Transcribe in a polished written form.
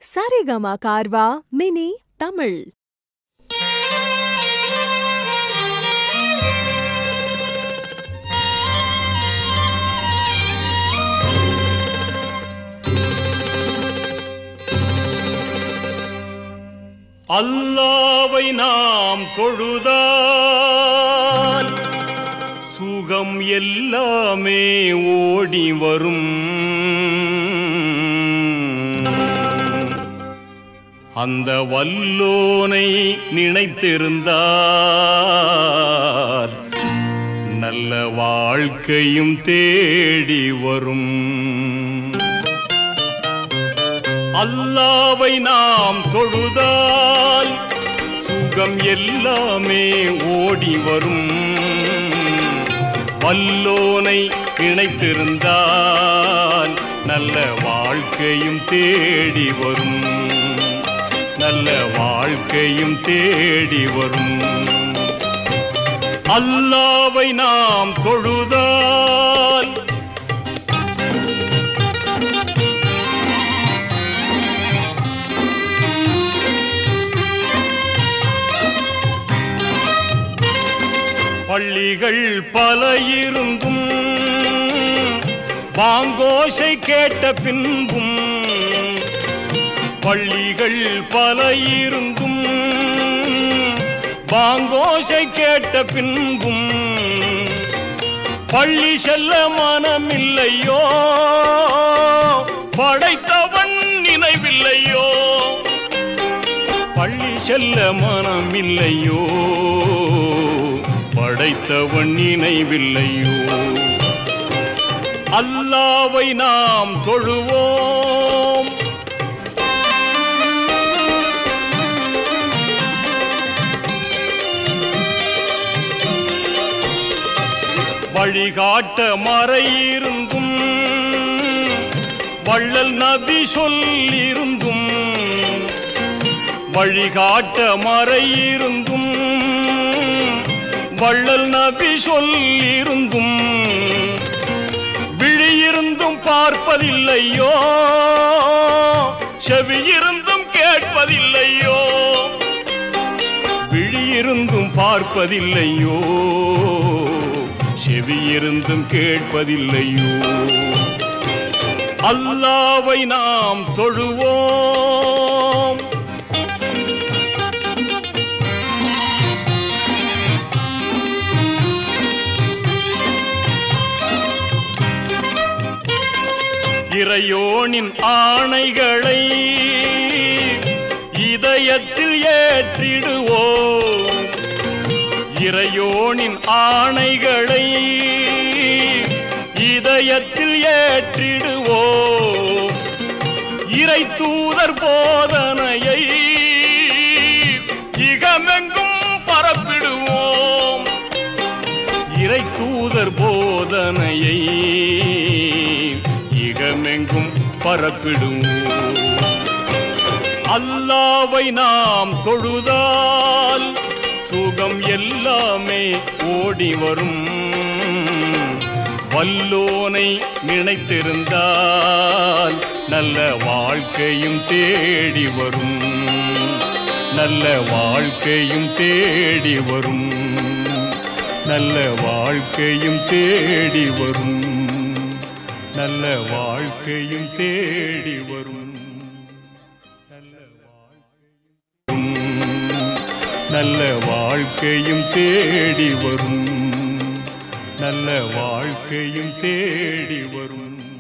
Saregama Carvaan mini Tamil. அல்லாவை நாம் தொழுதால் சுகம் எல்லாமே ஓடி வரும். அந்த வல்லோனை நினைத்திருந்தால் நல்ல வாழ்க்கையும் தேடி வரும். அல்லாவை நாம் தொழுதால் சுகம் எல்லாமே ஓடி வரும். வல்லோனை இணைத்திருந்தால் நல்ல வாழ்க்கையும் தேடி வரும். நல்ல வாழ்க்கையும் தேடி வரும். அல்லாவை நாம் தொழுதால் பள்ளிகள் பல இருந்தும் பாங்கோசை கேட்ட பின்பும், பள்ளிகள் பல இருந்தும் பாங்கோசை கேட்ட பின்பும் பள்ளி செல்ல மனமில்லையோ, படைத்தவன் நினைவில்லையோ. பள்ளி செல்ல மனமில்லையோ, படைத்தவன் நினைவில்லையோ. அல்லாவை நாம் தொழுவோம். வழிகாட்ட மறையிருந்தும் வள்ளல் நபி சொல்லிருந்தும், வழிகாட்ட மறையிருந்தும் வள்ளல் நபி சொல்லிருந்தும் விழியிருந்தும் பார்ப்பதில்லையோ, செவியிருந்தும் கேட்பதில்லையோ. விழியிருந்தும் பார்ப்பதில்லையோ, செவியிருந்தும் கேட்பதில்லையோ. அல்லாவை நாம் தொழுவோம். இறையோனின் ஆணைகளை இதயத்தில் ஏற்றிடுவோம். இறையோனின் ஆணைகளை இதயத்தில் ஏற்றிடுவோம். இறை தூதர் போதனையை இகமெங்கும் பரப்பிடுவோம். இறை தூதர் போதனையை இகமெங்கும் பரப்பிடுவோம். அல்லாவை நாம் தொழுதால் சுகம் எல்லாமே ஓடி வரும். வல்லோனை நினைத்திருந்தால் நல்ல வாழ்க்கையும் தேடி வரும். நல்ல வாழ்க்கையும் தேடி வரும். நல்ல வாழ்க்கையும் தேடி வரும். நல்ல வாழ்க்கையும் தேடி வரும். நல்ல வாழ்க்கையும் தேடி வரும். நல்ல வாழ்க்கையும் தேடி வரும்.